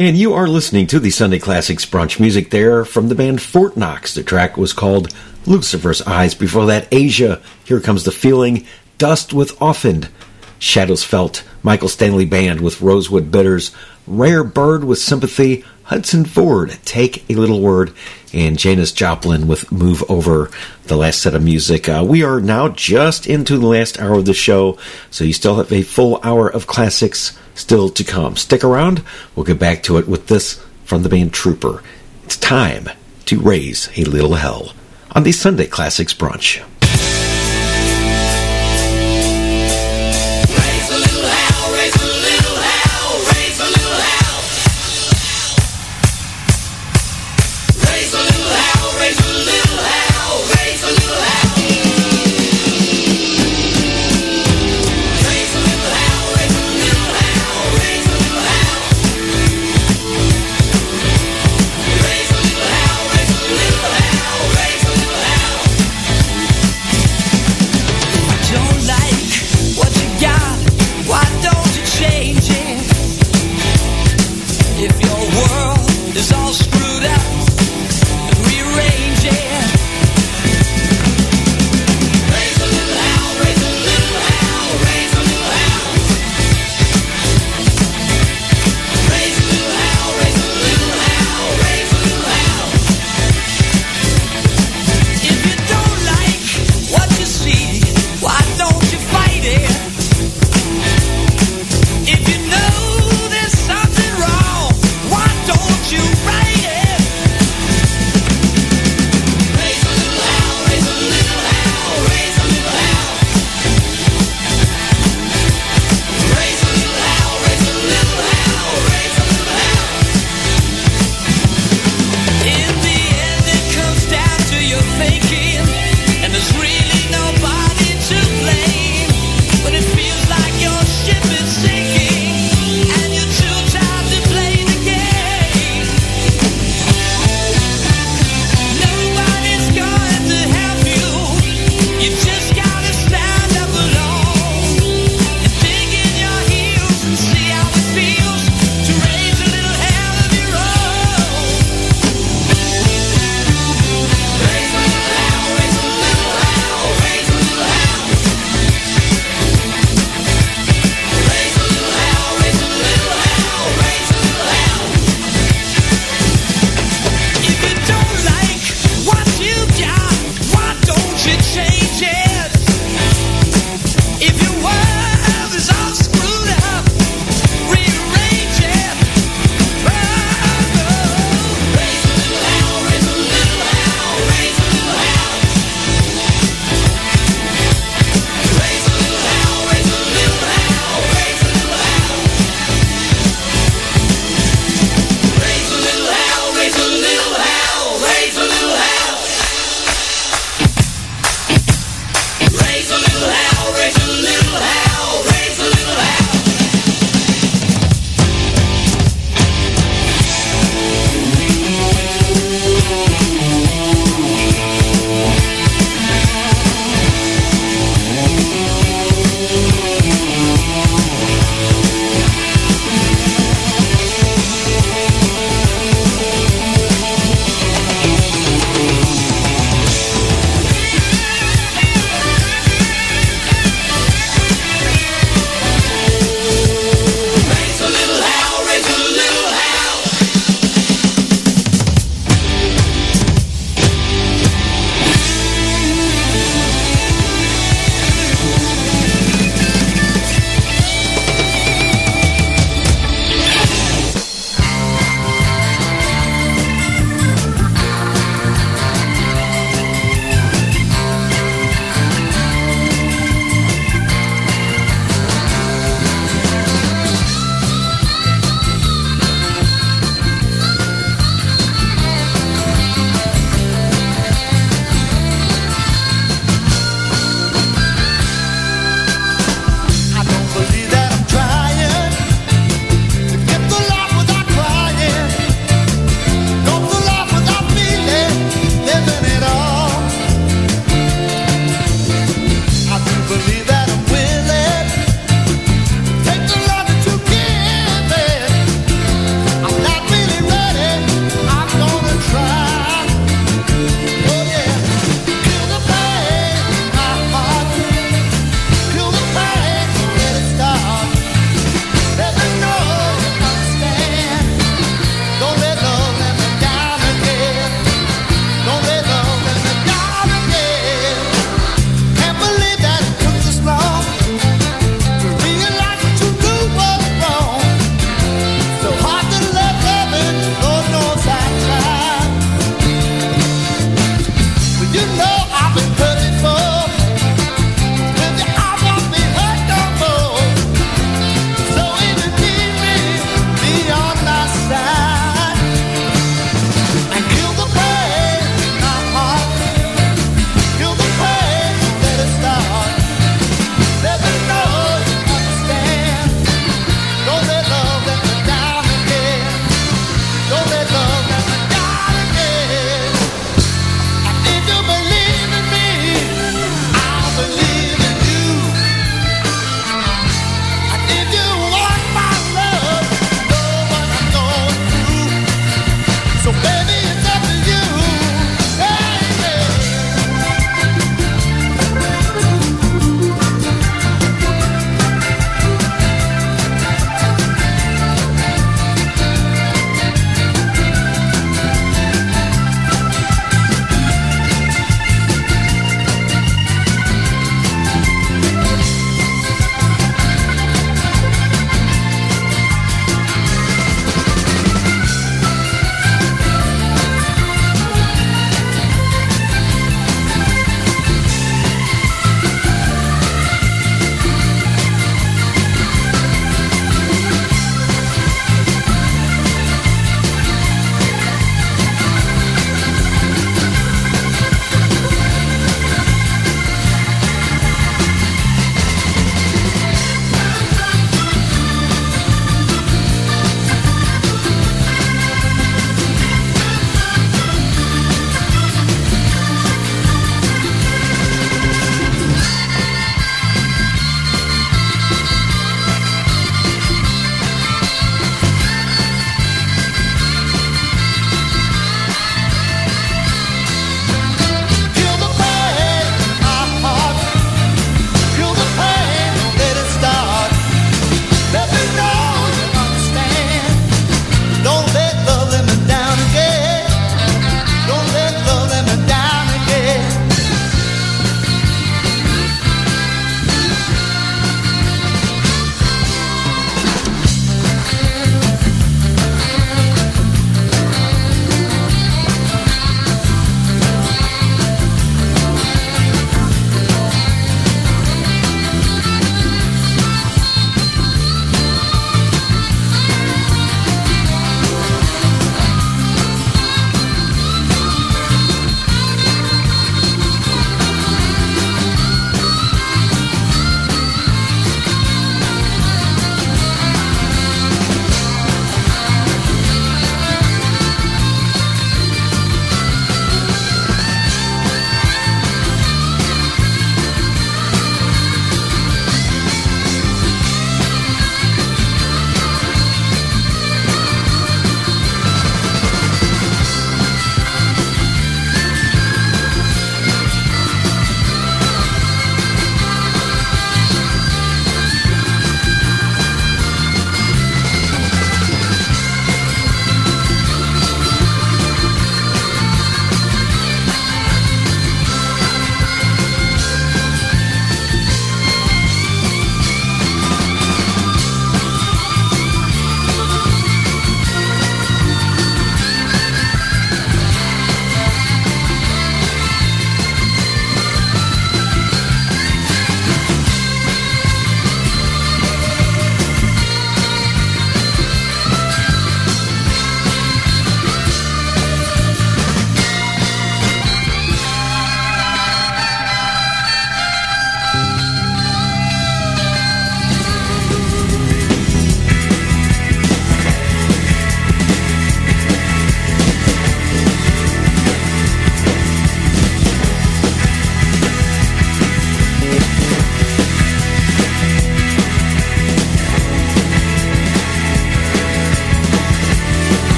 And you are listening to the Sunday Classics Brunch music there from the band Fort Knox. The track was called Lucifer's Eyes. Before that, Asia, Here Comes the Feeling, Dust with Offend, Shadows Felt, Michael Stanley Band with Rosewood Bitters, Rare Bird with Sympathy, Hudson Ford, Take a Little Word, and Janis Joplin with Move Over, the last set of music. We are now just into the last hour of the show, so you still have a full hour of classics still to come. Stick around. We'll get back to it with this from the band Trooper. It's time to raise a little hell on the Sunday Classics Brunch. If you know there's something wrong, why don't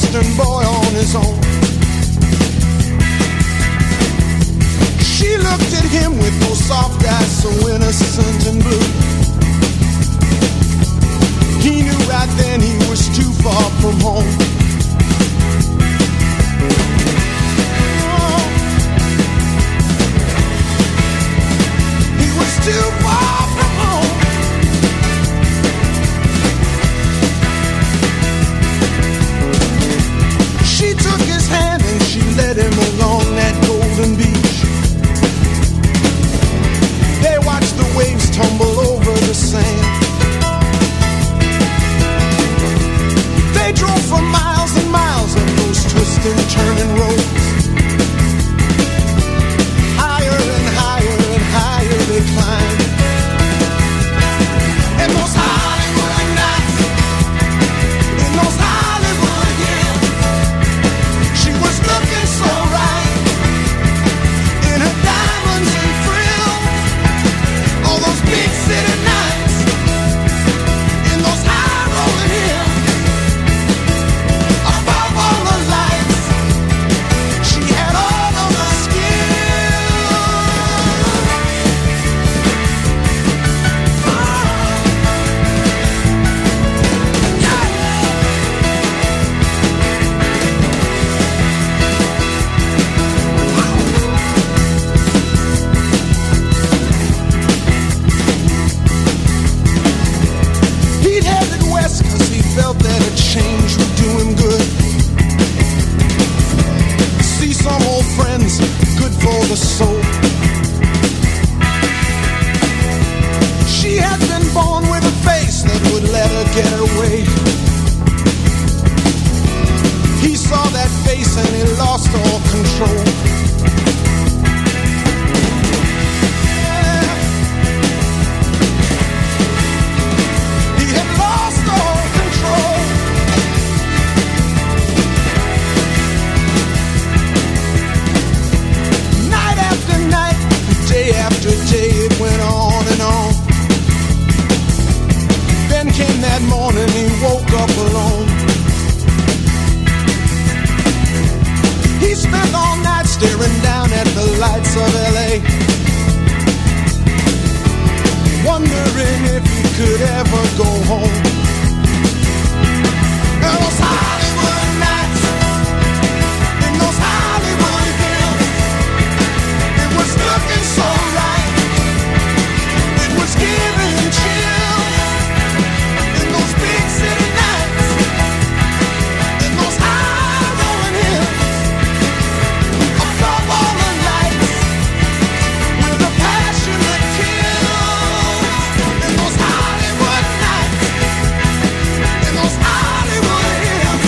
Western boy on his own. She looked at him with those soft eyes so innocent and blue. He knew right then he was too far from home. Oh. He was too far from home. She took his hand and she led him along that golden beach. They watched the waves tumble over the sand. They drove for miles and miles on those twisting, turning roads. Higher and higher and higher they climbed. And those Hollywood nights, in those Hollywood hills, she was looking so right in her diamonds and frills. All those big city nights, in those high rolling hills. Above all the lights, she had all of the He'd headed west 'cause he felt that a change would do him good. See some old friends, good for the soul. She had been born with a face that would let her get away. He saw that face and he lost all control. Yeah. He had lost all control. Night after night, day after day, it went on and on. Then came that morning, he woke up alone. He spent all night staring down at the lights of L.A., wondering if he could ever go home. And those Hollywood nights, in those Hollywood hills, it was looking so right, it was giving him chills. In those big city nights, in those high rolling hills, above all the lights, with a passion that kills. In those Hollywood nights, in those Hollywood hills.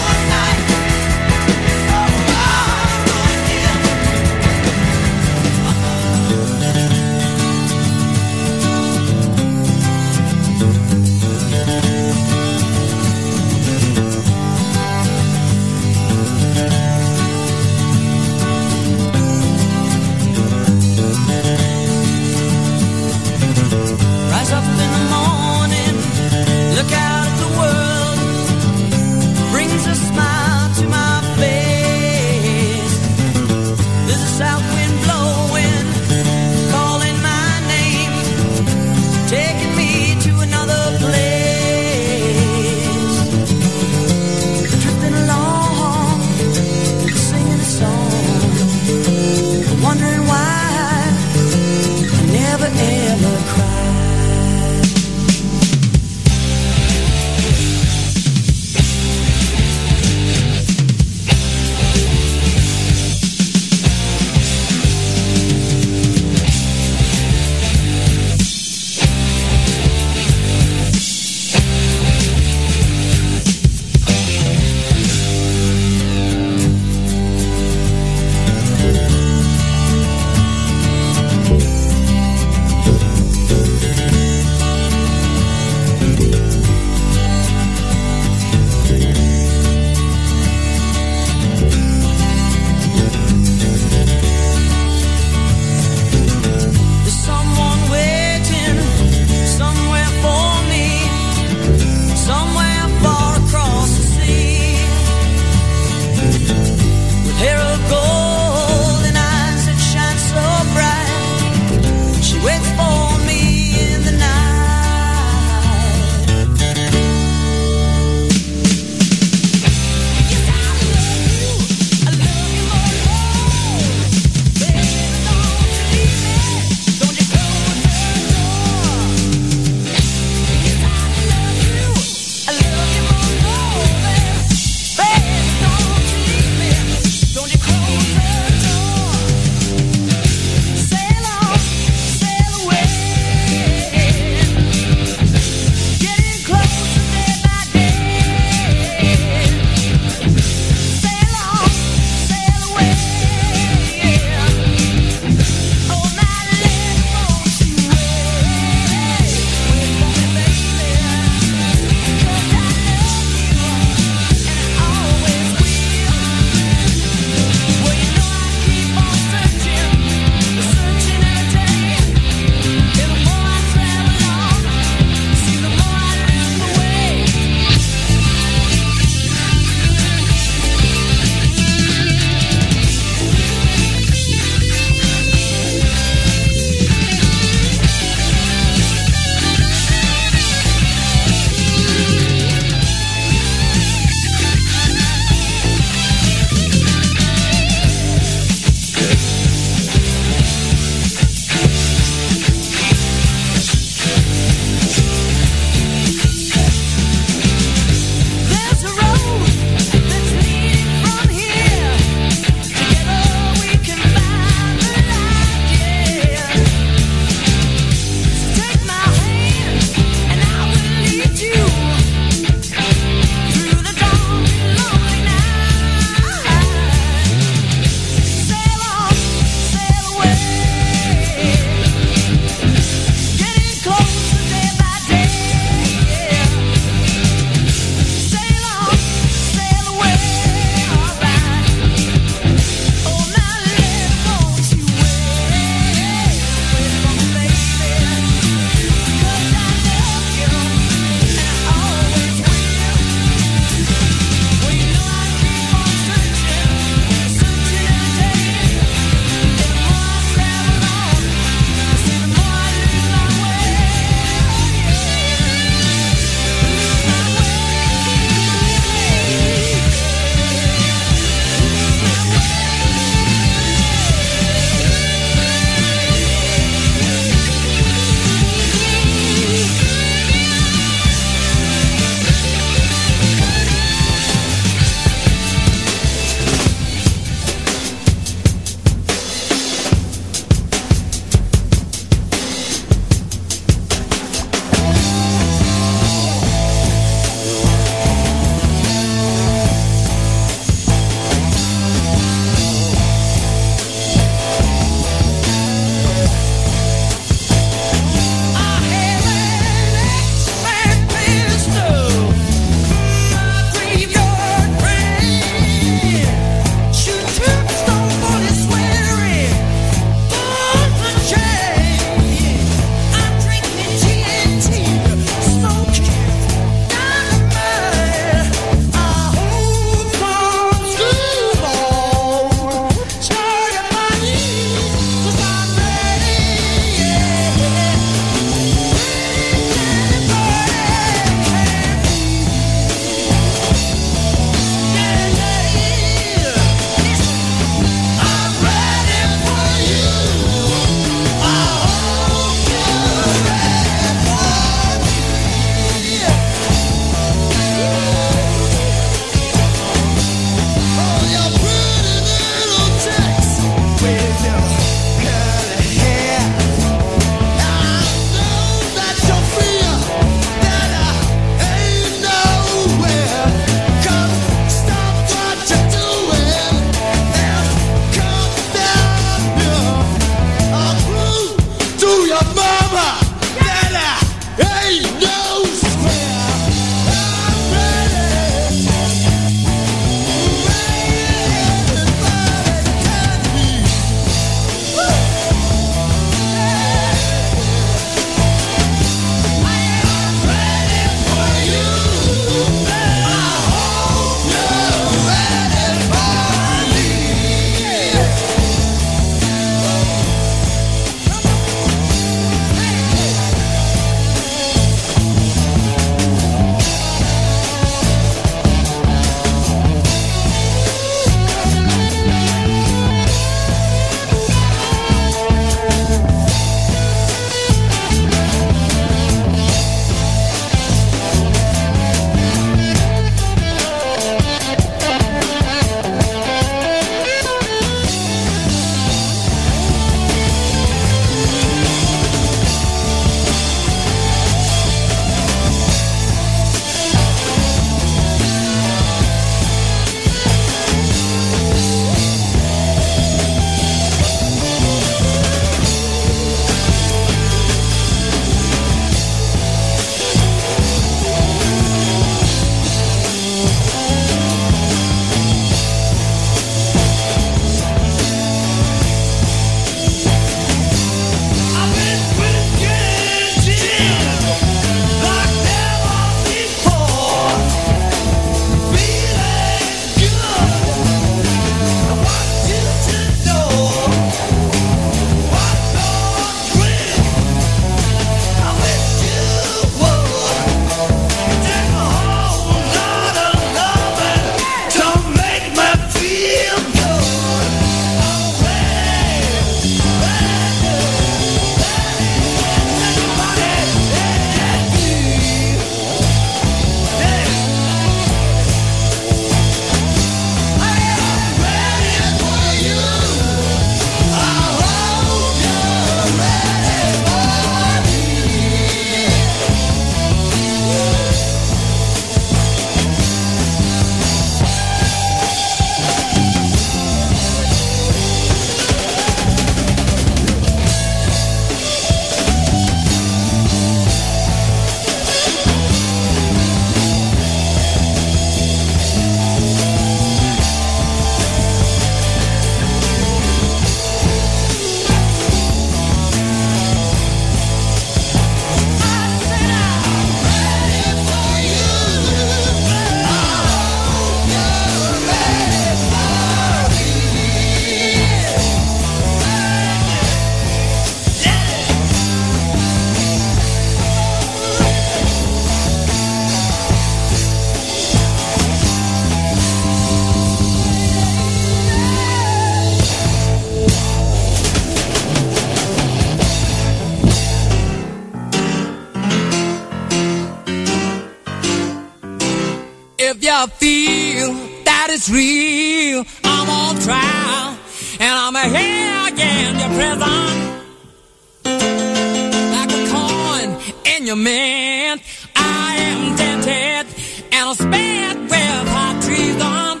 I feel that it's real. I'm on trial, and I'm here again, your prison. Like a coin in your mint, I am dented, and I'm spent with hot treason.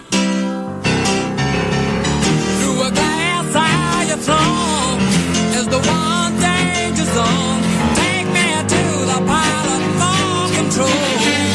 Through a glass eye, your tongue is the one danger zone. Take me to the pilot for control.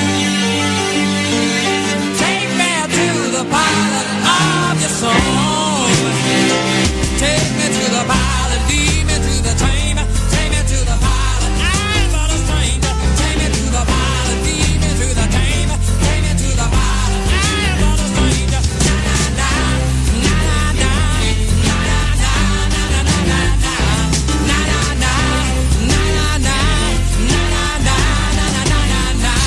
Pilot of your soul. Take me to the pilot, lead me to the chamber. Take me to the pilot, I'm but a stranger. Take me to the pilot, lead me to the chamber. Take me to the pilot, I'm but a stranger. Na na na, na na na, na na na, na na na, na na na, na na na, na na na, na na na, na na.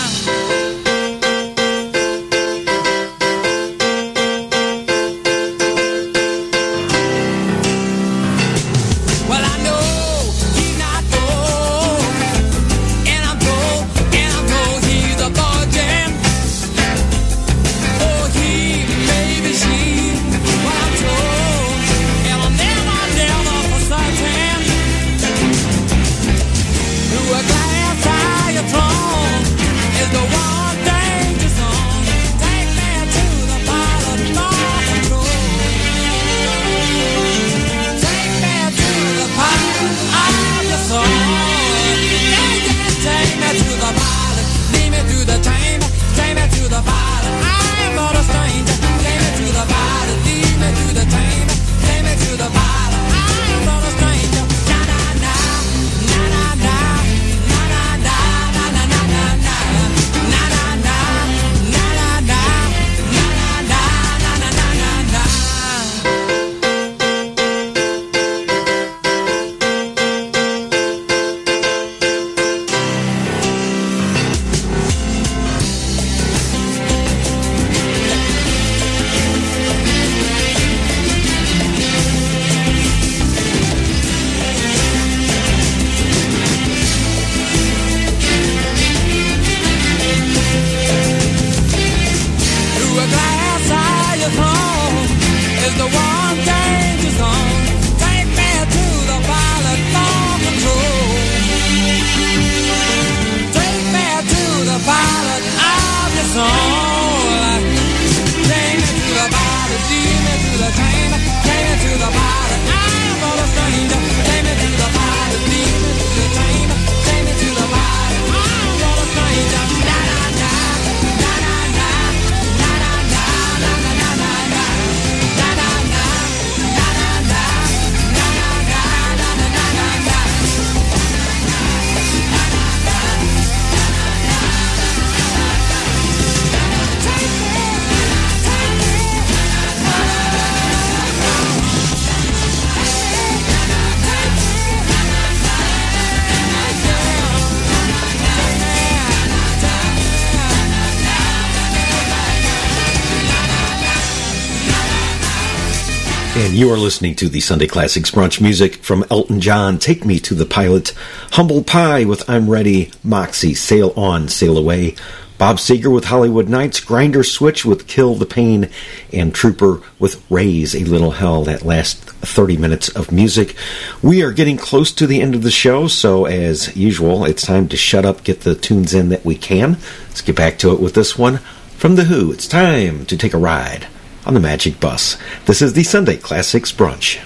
And you are listening to the Sunday Classics Brunch music from Elton John, Take Me to the Pilot, Humble Pie with I'm Ready, Moxie, Sail On, Sail Away, Bob Seger with Hollywood Nights, Grinder Switch with Kill the Pain, and Trooper with Raise a Little Hell. That last 30 minutes of music. We are getting close to the end of the show, so as usual, it's time to shut up, get the tunes in that we can. Let's get back to it with this one from The Who. It's time to take a ride on the Magic Bus. This is the Sunday Classics Brunch.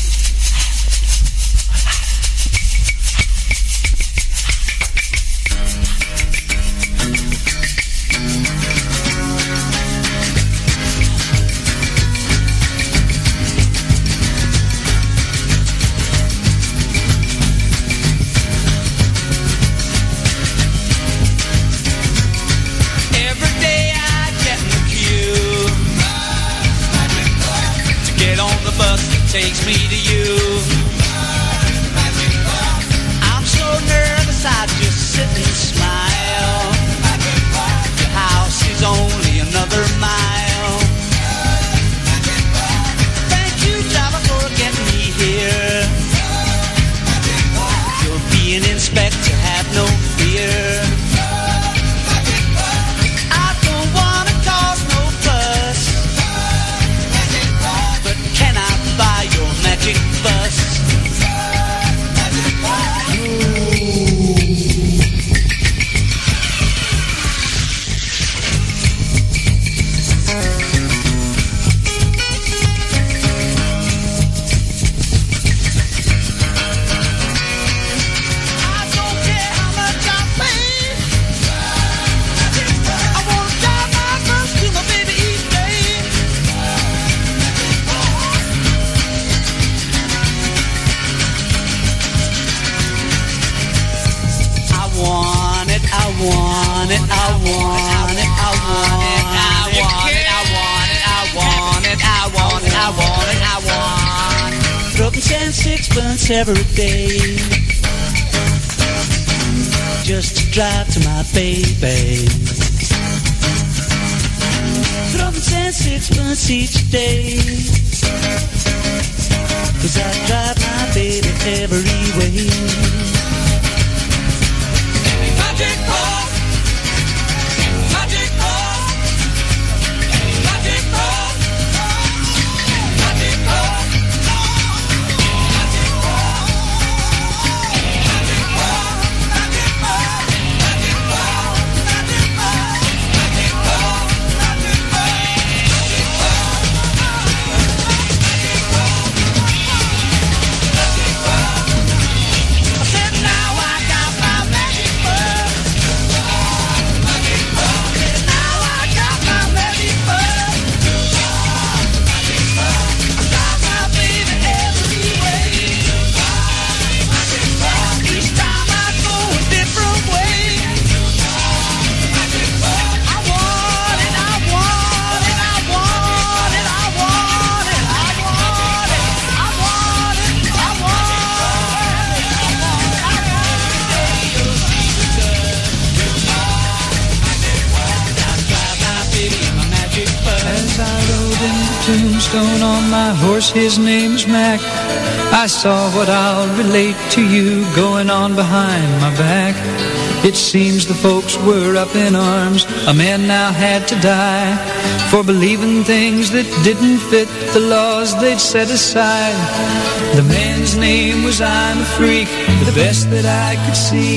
Takes me to you. I'm so nervous I just sit and smile. Your house is only another mile. Thank you, driver, for getting me here. You're being inspected, have no fear. I don't wanna every day, just to drive to my baby. Throwing 10 6 each day, 'cause I drive my baby every way. Magic ball, magic ball, magic ball, magic ball, magic ball, magic ball, magic ball, magic ball, magic ball, magic ball, magic ball, magic ball, magic ball. I said now I got my magic ball. Magic ball. I said now I got my magic ball. Magic ball. I got my baby every way. Magic ball. Each time I go a different way. Magic ball. I want it, I want it, I want it, I want it, I want it, I want it, I want it, As I rode into Tombstone on my horse, his name's Mac, I saw what I'll relate to you going on behind my back. It seems the folks were up in arms, a man now had to die, for believing things that didn't fit the laws they'd set aside. The man's name was I'm a Freak, the best that I could see.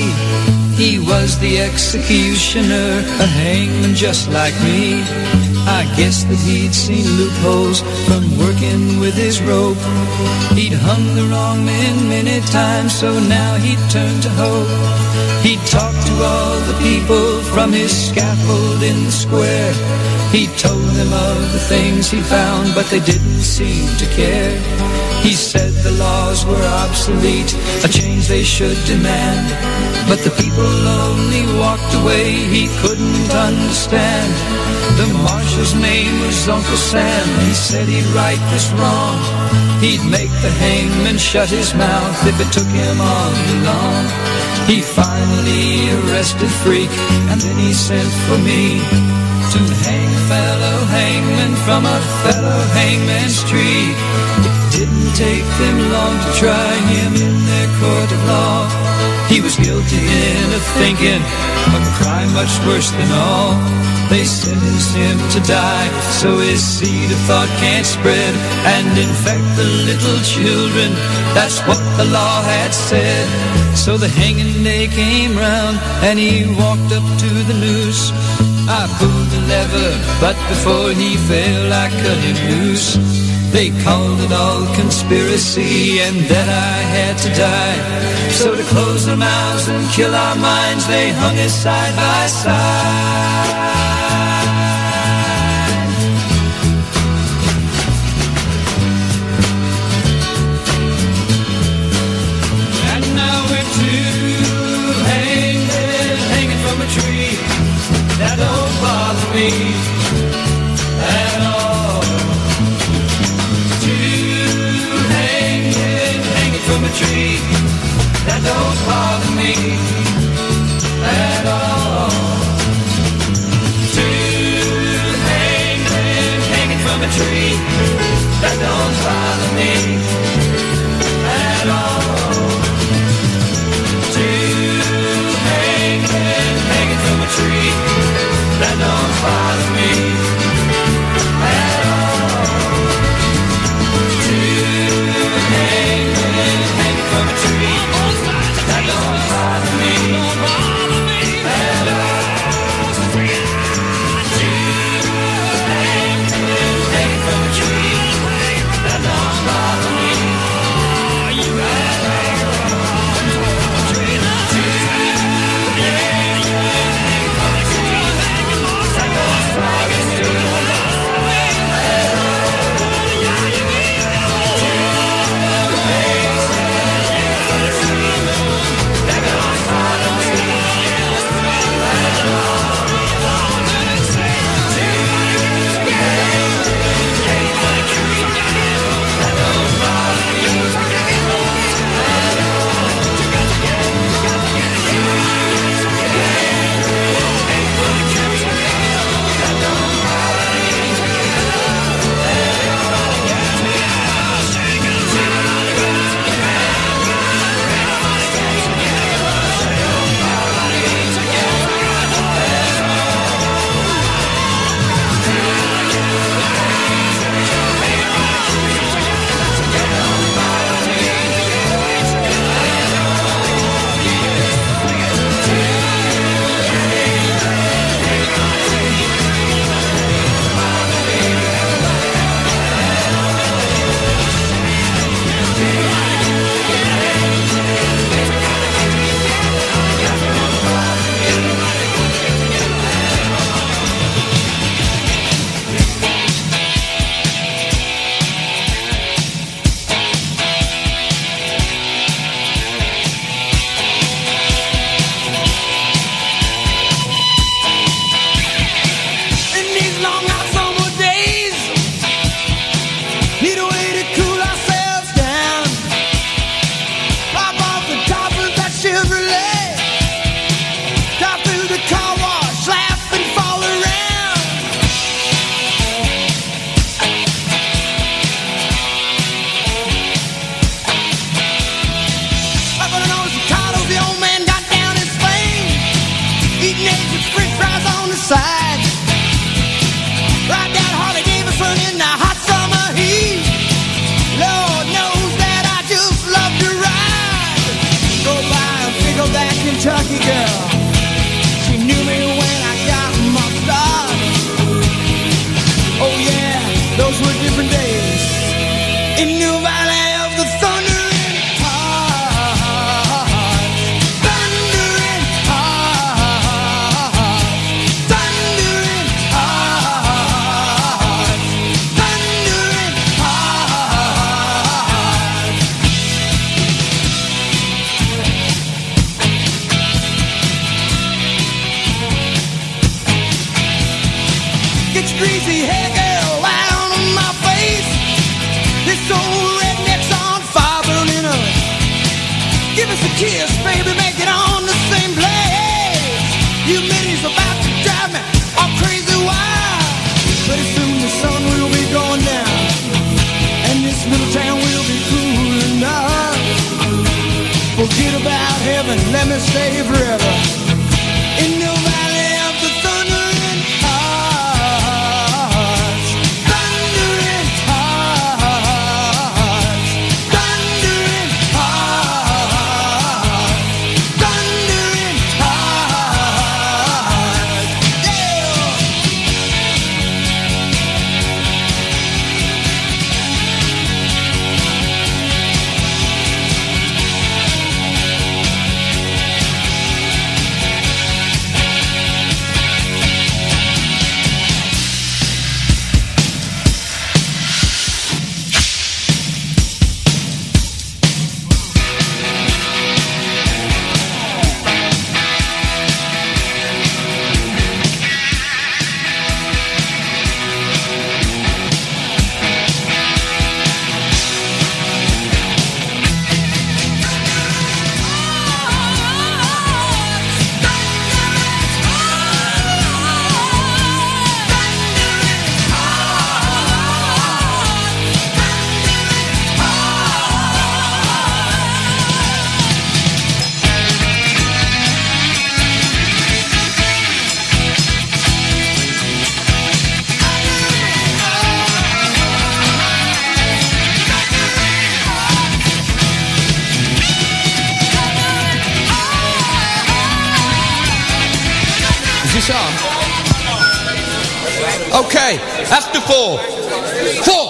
He was the executioner, a hangman just like me. I guess that he'd seen loopholes from working with his rope. He'd hung the wrong men many times, so now he'd turned to hope. He'd talked to all the people from his scaffold in the square. He told them of the things he found, but they didn't seem to care. He said the laws were obsolete, a change they should demand. But the people only walked away, he couldn't understand. The marshal's name was Uncle Sam, he said he'd right this wrong. He'd make the hangman shut his mouth if it took him all too long. He finally arrested Freak, and then he sent for me to hang a fellow hangman from a fellow hangman's tree. It didn't take them long to try him in their court of law. He was guilty in of thinking of a crime much worse than all. They sentenced him to die, so his seed of thought can't spread and infect the little children. That's what the law had said. So the hanging day came round, and he walked up to the noose. I pulled the lever, but before he fell, I cut him loose. They called it all conspiracy, and that I had to die. So to close their mouths and kill our minds, they hung us side by side. That don't bother me at all. To hanging from a tree, that don't bother me at all. side. Ride that Harley Davidson in the hot summer heat. Lord knows that I just love to ride. Go by and pick up that Kentucky girl. She knew me when I got my start. Oh yeah, those were different days in New Valley of the thundering heart. Thundering heart. Thundering heart. Thundering heart. Get your greasy hair, girl, out on my face. This old redneck's on fire burning up. Give us a kiss, baby, make it on the same place. Humidity's about to drive me all crazy wild. But soon the sun will be going down, and this little town will be cooling down. Forget about heaven, let me stay forever in the valley of the thundering hearts. Thundering hearts. Thundering hearts. Thundering hearts. Yeah. Is this on? Okay, after 4. 4!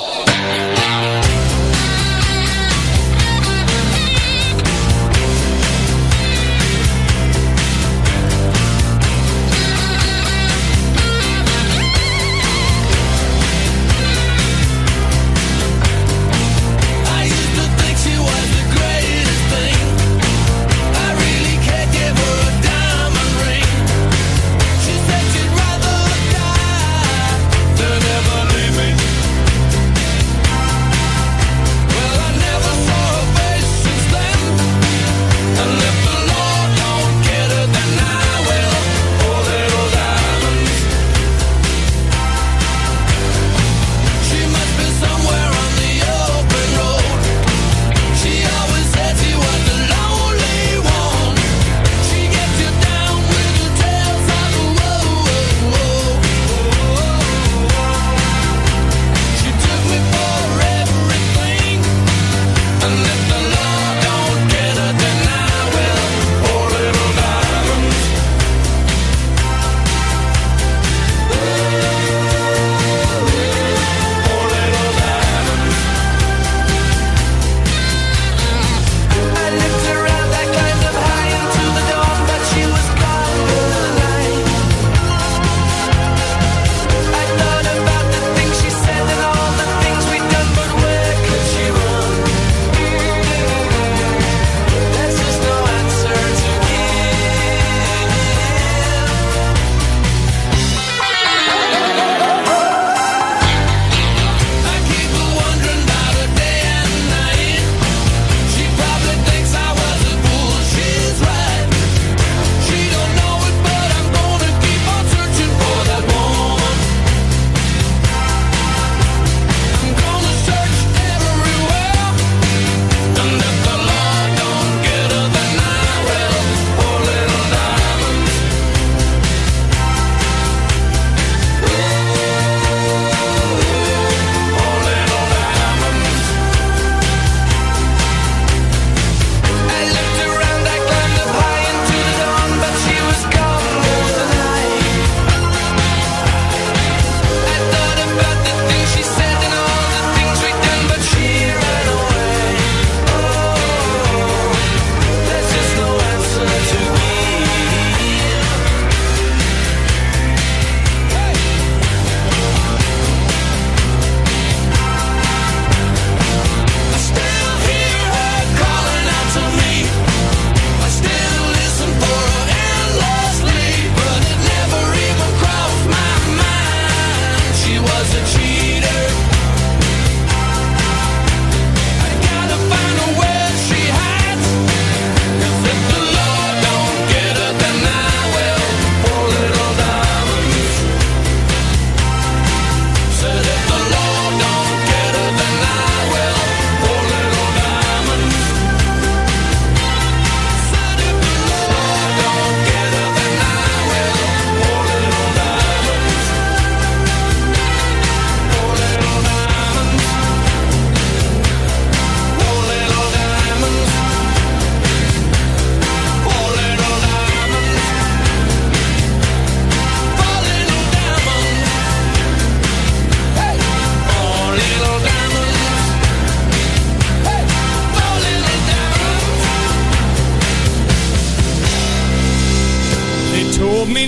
She said she'd rather die than ever leave me.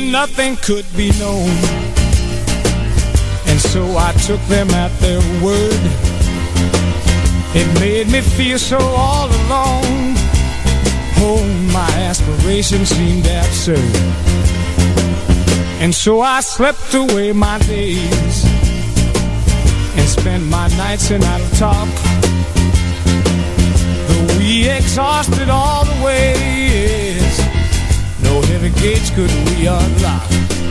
nothing could be known. And so I took them at their word. It made me feel so all alone. Oh, my aspirations seemed absurd. And so I slept away my days and spent my nights in idle talk. Though we exhausted all the ways, no heavy gates could we unlock.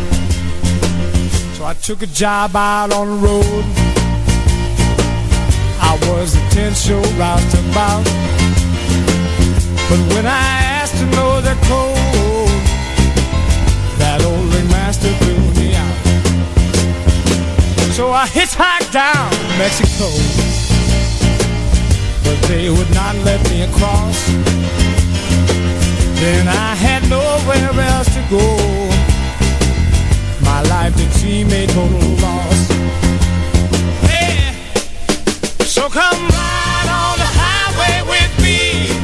So I took a job out on the road. I was the 10th show roused about. But when I asked to know their code, that old ringmaster threw me out. So I hitchhiked down to Mexico, but they would not let me across. Then I had nowhere else to go. My life did seem a total loss. Hey, so come ride on the highway with me.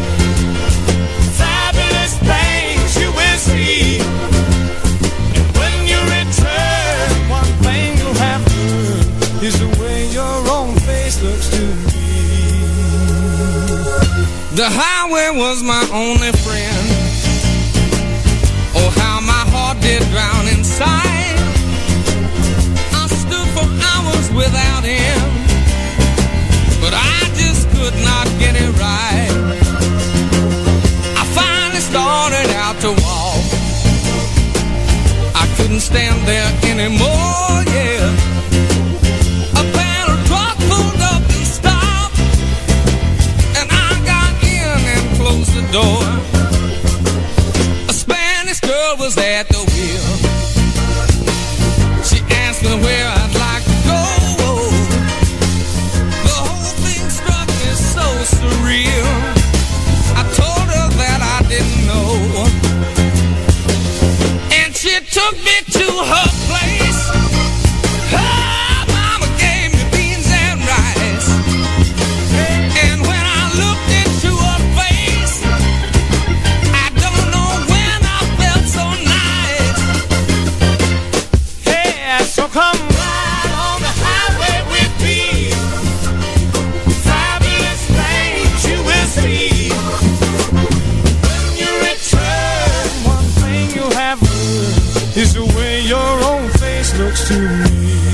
Fabulous things you will see. And when you return, one thing you'll have to learn is the way your own face looks to me. The highway was my only friend. Oh, how my heart did drown inside. I stood for hours without him, but I just could not get it right. I finally started out to walk. I couldn't stand there anymore, yeah. A battle truck pulled up and stopped, and I got in and closed the door. A Spanish girl was at the wheel. She asked me where I'd like to go. The whole thing struck me so surreal. I told her that I didn't know, and she took me to her place. Her mama gave me beans and rice, and when I looked into her face, I don't know when I felt so nice. Hey, so come ride on the highway with me. Fabulous things you will see. When you return, one thing you'll have learned is the way your own face looks to me.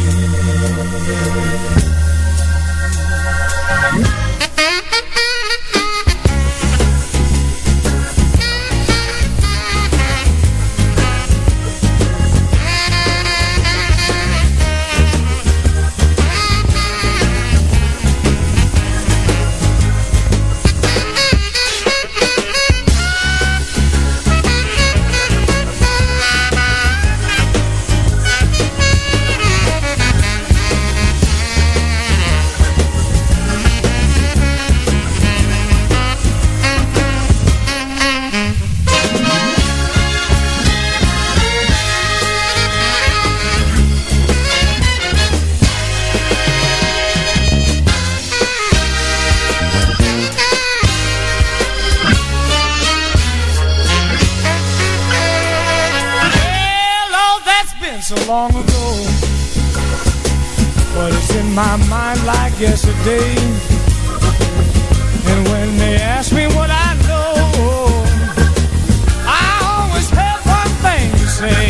So long ago, but it's in my mind like yesterday. And when they ask me what I know, I always have one thing to say.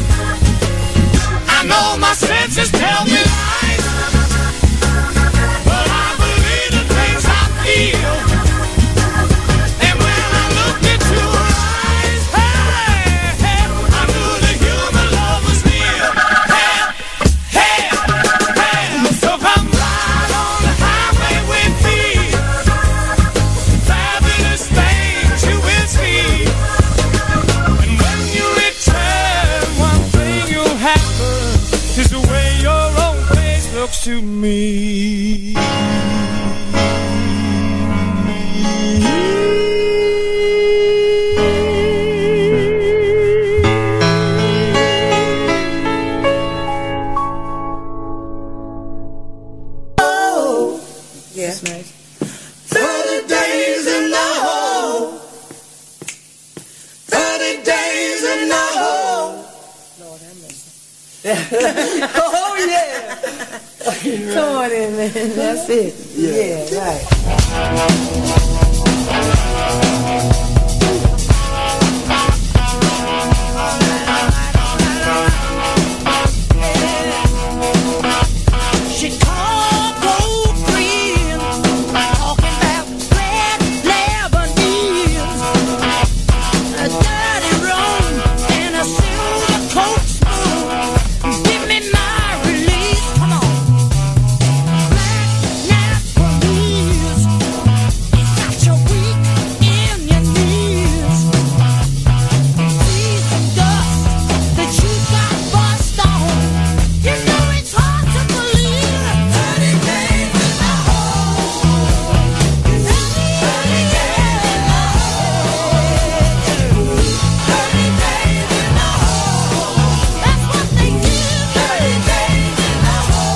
I know my senses tell me lies, but I believe the things I feel. And when I looked into her eyes, hey, I knew the human love was real. So come ride on the highway with me. Fabulous things you will see. And when you return, one thing you'll have learned is the way your own face looks to me. Yes, nice. 30 days in the hole. 30 days in the hole. No, Oh, yeah. Come on in, man. That's it. Yeah, right. She called old friends, talking about red Lebanese, a dirty rum and a silver coat spoon. Give me my release, come on. Black night police, it's got you weak in your knees. See some dust that you got bust on. You know it's hard to believe. 30 days in the hole. 30 days in the hole. 30 days in the hole. That's what they give. 30 days in the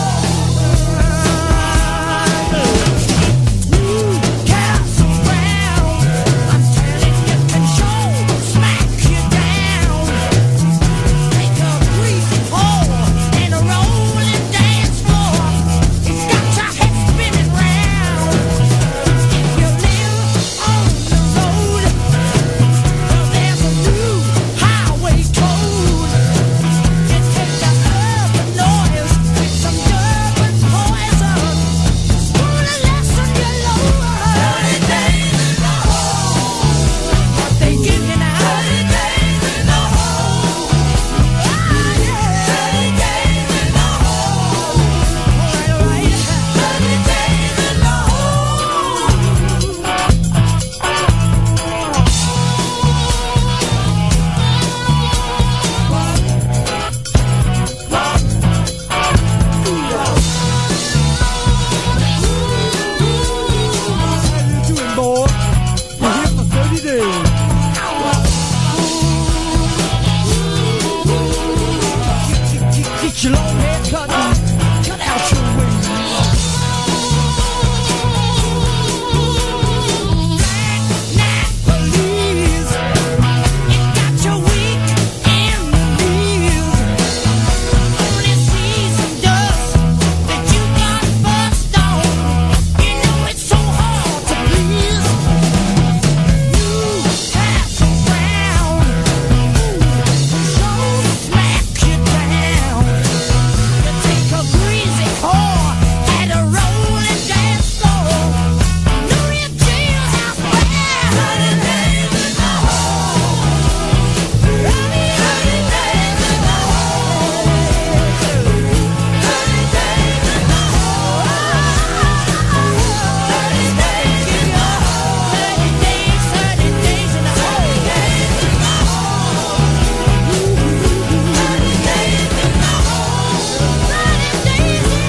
hole. Castle Brown, I'm telling you, control, smack you down. Take a greasy pole and a rolling dance floor. It's got your head spinning round. If you live on the road, well, there's a new highway code. You take the urban noise with some Durban poison. Wanna lessen your load. 30 days in the hole. What they give you now? 30 days in the hole. 30 days in the hole. Right. 30 days in the Boy, you're here for 30 days. Get your long hair cut and cut out your wings. Black night police, it got you weak in the knees. Only see some dust that you got bust on. You know it's so hard to please. You pass around, so smack you down. You take a greasy car at a rolling dance floor. Know your jailhouse bad. 30 days in the hole. 30 days in the hole. 30 days in the hole. 30 days in the hole. 30 days in the hole. 30 days in the hole. 30 days in the hole. 30 days in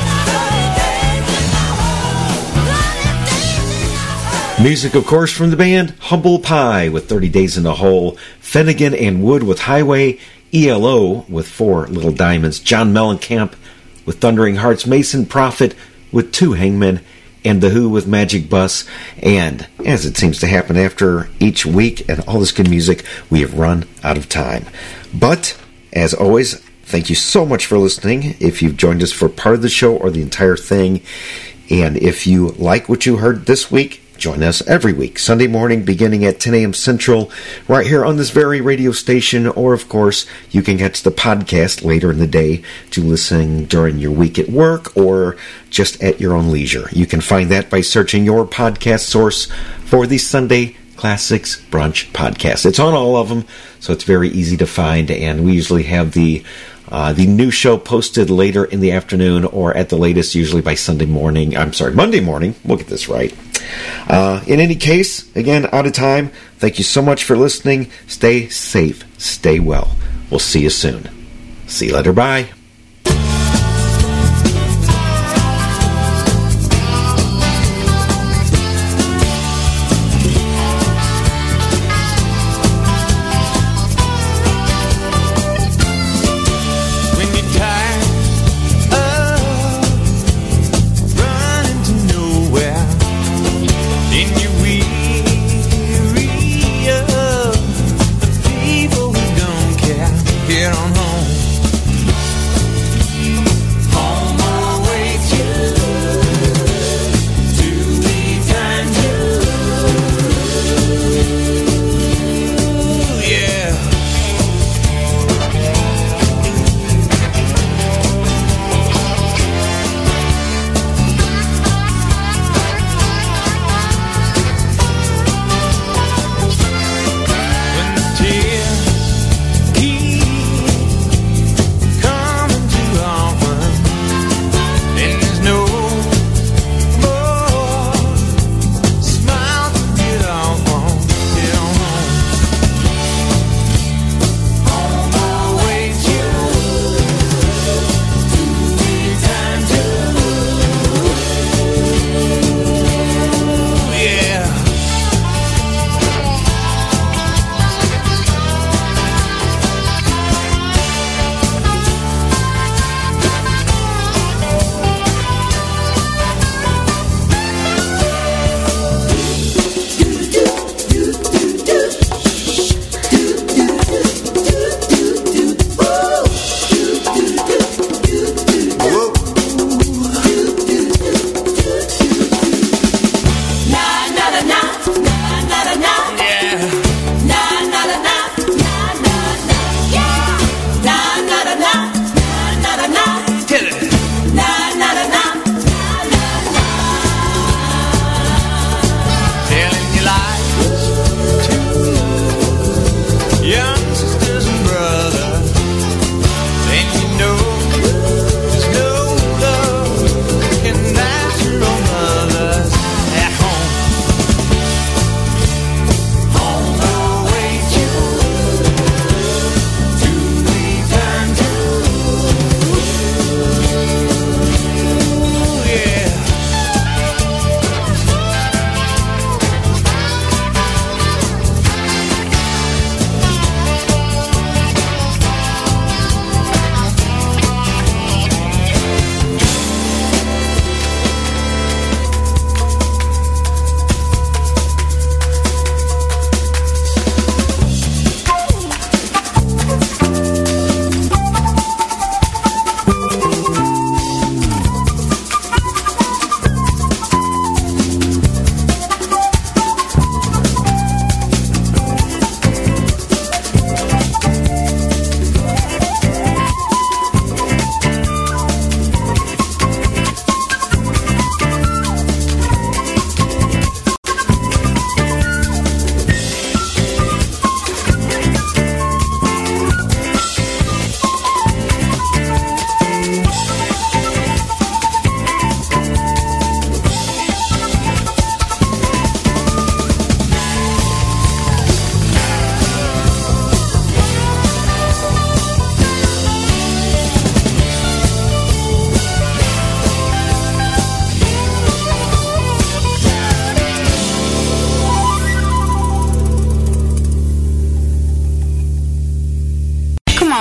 the hole. Music, of course, from the band Humble Pie with 30 Days in a Hole, Finnegan and Wood with Highway, ELO with Four Little Diamonds, John Mellencamp with Thundering Hearts, Mason Prophet with Two Hangmen, and The Who with Magic Bus. And as it seems to happen after each week and all this good music, we have run out of time. But, as always, thank you so much for listening. If you've joined us for part of the show or the entire thing, and if you like what you heard this week, join us every week, Sunday morning, beginning at 10 a.m. Central, right here on this very radio station. Or, of course, you can catch the podcast later in the day to listen during your week at work or just at your own leisure. You can find that by searching your podcast source for the Sunday Classics Brunch podcast. It's on all of them, so it's very easy to find, and we usually have the new show posted later in the afternoon or at the latest, usually by Monday morning. We'll get this right. In any case, again, out of time. Thank you so much for listening. Stay safe. Stay well. We'll see you soon. See you later. Bye. Get on home.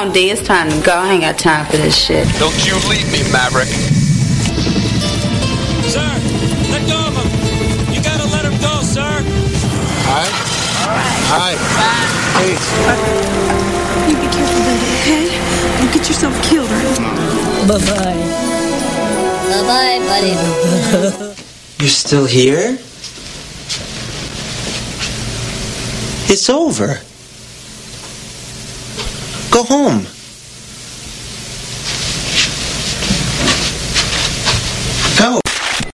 on, D. It's time to go. I ain't got time for this shit. Don't you leave me, Maverick. Sir, let go of him. You gotta let him go, sir. Hi. Hi. Hey. You be careful, baby, okay? Don't get yourself killed or anything. Bye-bye. Bye-bye, buddy. You're still here? It's over. Go home.